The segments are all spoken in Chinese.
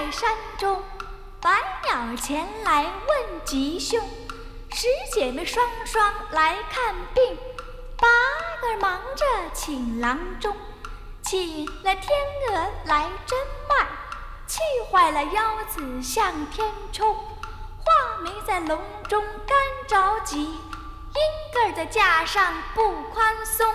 在山中，百鸟前来问吉凶。十姐妹双双来看病，八个忙着请郎中。请了天鹅来针脉，气坏了腰子向天冲。画眉在笼中干着急，缨个在架上不宽松。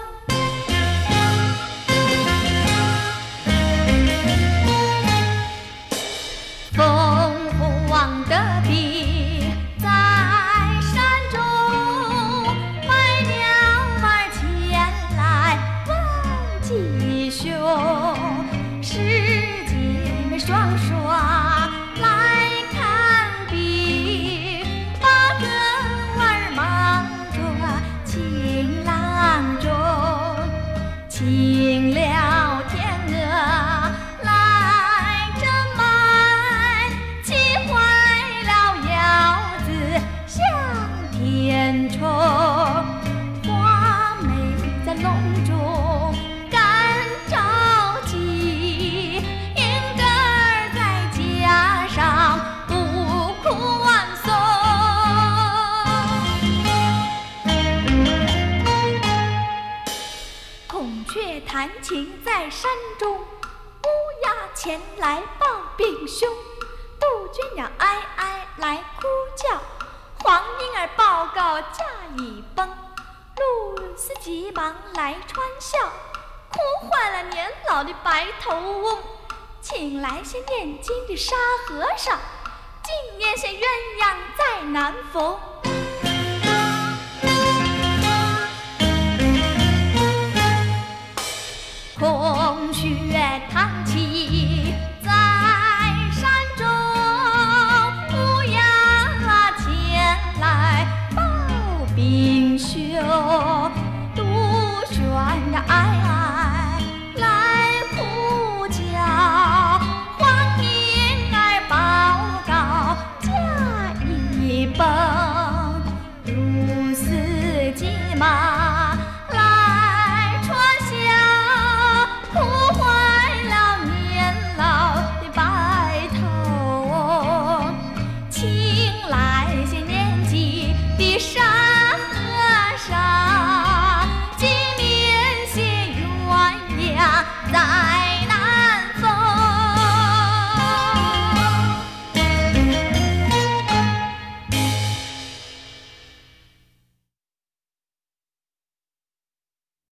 凤凰王的笔在山中，百鸟儿前来问吉凶。十姐妹双双来看病，八个儿忙着请郎中。请了天鹅来针脉，气坏了腰子向天冲。画眉在笼中干着急，缨个儿在架上不宽松。孔雀弹琴在山中，乌鸦前来报病凶。杜鹃鸟哀哀来哭叫，黄莺儿报告驾已崩。露丝急忙来穿孝，哭坏了年老的白头翁。请来些念经的沙和尚，今年些鸳鸯再难逢。